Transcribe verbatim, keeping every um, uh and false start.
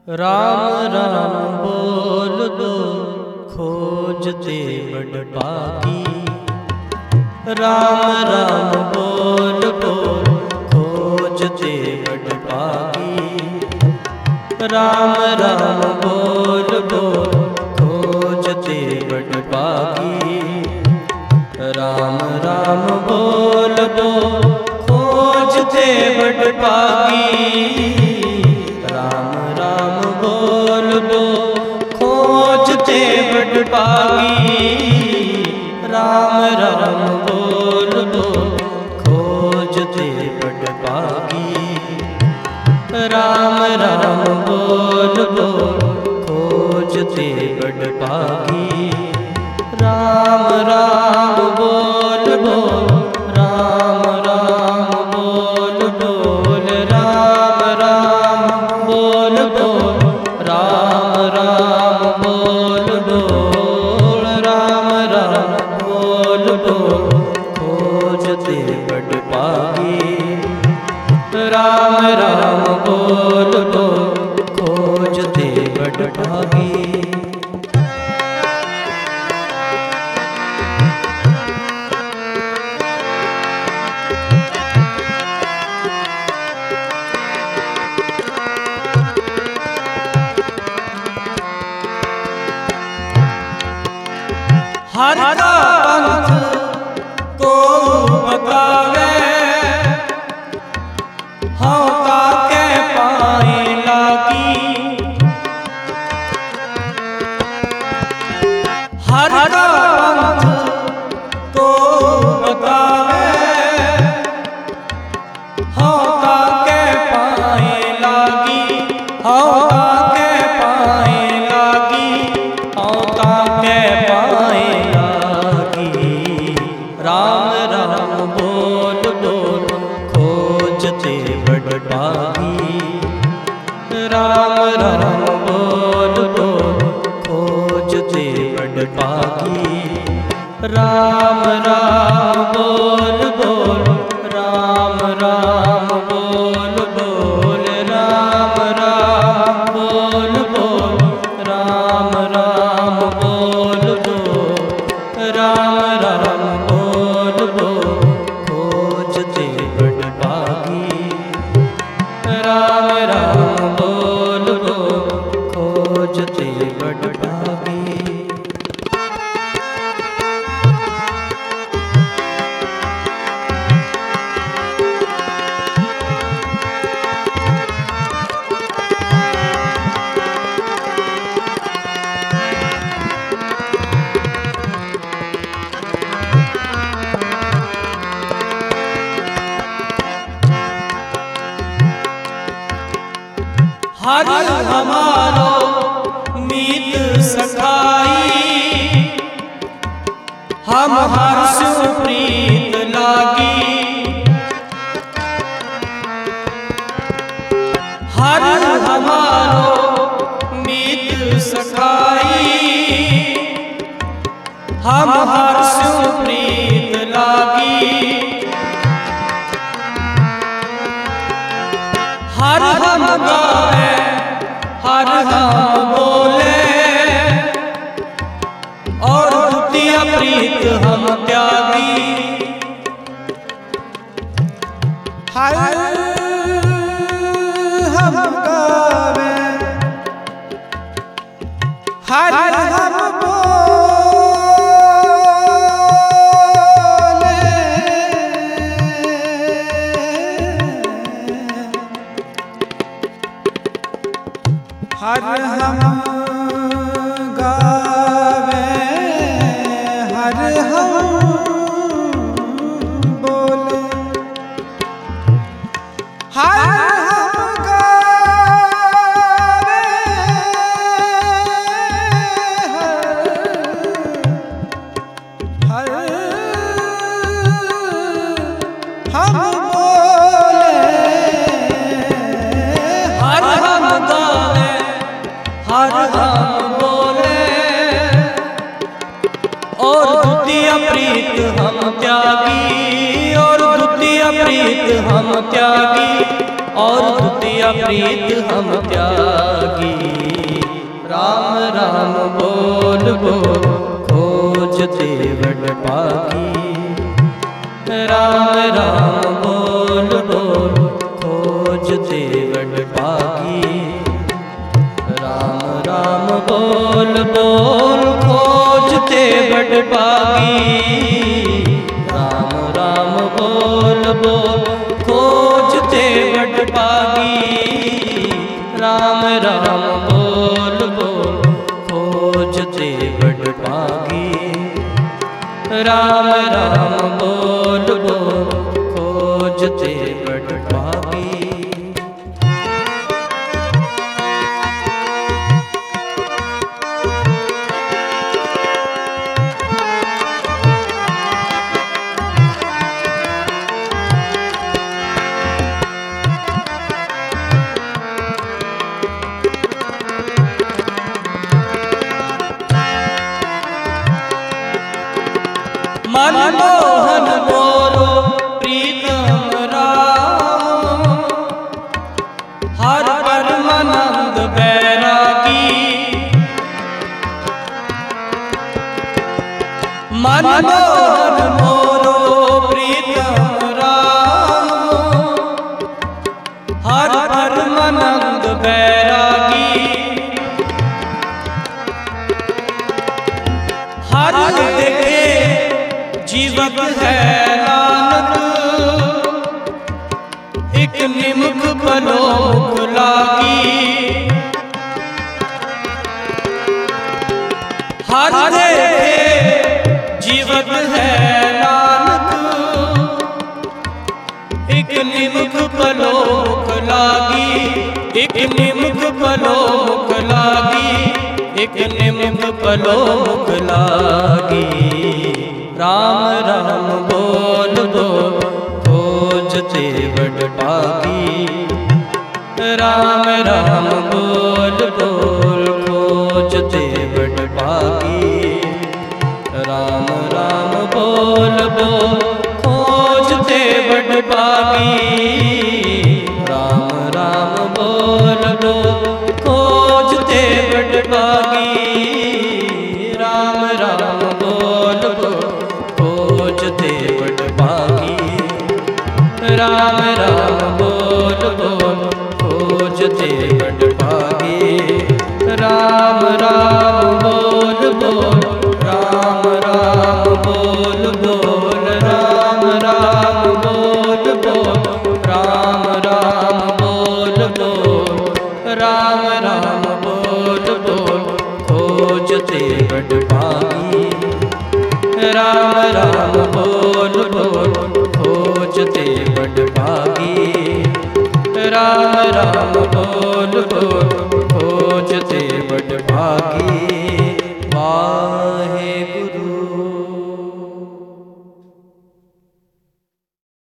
राम राम बोल दो खोजते बड़ पागी। राम राम बोल दो खोजते बड़ पागी। राम राम बोल दो खोजते बड़ पागी। राम राम बोल दो खोजते बड़ पागी। राम राम बोल दो खोजते बड़ पागी। राम राम बोल दो खोजते बड़ पागी। राम राम बोल दो खोजते बड़ पागी। राम राम बोल दो राम राम बोल बोल राम राम बोल दो राम राम बोल बोल राम राम बोल दो खोजते बड़ पागी। राम राम बोल दो खोजते बड़ पागी। हर का पंथ को बतावे हाँ ताके पाए लागी। हर का पंथ को बतावे हाँ ताके पाए लागी। हाँ ताके पाए लागी हाँ ताके पाए। राम राम बोल बोल खोजते बड़ पागी। राम राम बोल बोल खोजते बड़ पागी। राम राम बोल बोल राम राम बोल बोल राम राम बोल बोल राम राम बोल बोल राम राम बोल बोल खोजते बड़ पागी। राम राम बोल बोल खोजते बड़ पागी। हर हमारो मीत सखाई हम हर सुप्रीत लागी। हर हमारो मीत सखाई हम हर सुप्रीत लागी। हर हम गाए हर हम बोले और द्वितीय प्रीत हम त्यागी। हर हम गावे हर हम बोले हर हम गावे हर हम बोले हर हम गावे हर हम बोले हर हम गावे हर हम बोले प्रीत हम त्यागी। राम राम बोल बोल खोजते बड़ पागी। राम राम बोल बोल खोजते बड़ पागी। राम राम बोल बोल खोजते बड़ पागी। राम राम बोल बोल खोजते बड़ पागी। राम राम बोल बोल खोजते बड़ पागी। राम राम बोल बोल खोजते बड़ पागी। मनमोहन मोरो प्रीतम राम। हर परमानंद बैरागी। मनमोहन मोरो प्रीतम राम। हर परमानंद बैरागी। हर देखे जीवक है नानक। एक निमुख पलो मुख लागी। हर देखे जीवक है नानक। एक निमुख पलो मुख लागी। एक निमुख पलो मुख लागी। एक निमुख पलो मुख लागी। राम राम बोल बोल खोजते बड़ पागी। राम राम बोल बोल खोजते बड़ पागी। राम राम बोल बोल खोजते बड़ पागी। राम राम बोल बोल खोजते बड़ पागी। राम राम बोल बोल खोजते बड़ पागी। राम राम बोल बोल खोजते बड़ पागी। राम राम बोल बोल राम राम बोल बोल राम राम बोल बोल राम राम बोल बोल राम राम बोल बोल खोजते बड़ पागी। राम राम बोल बोल खोजते बड़ पागी। राम राम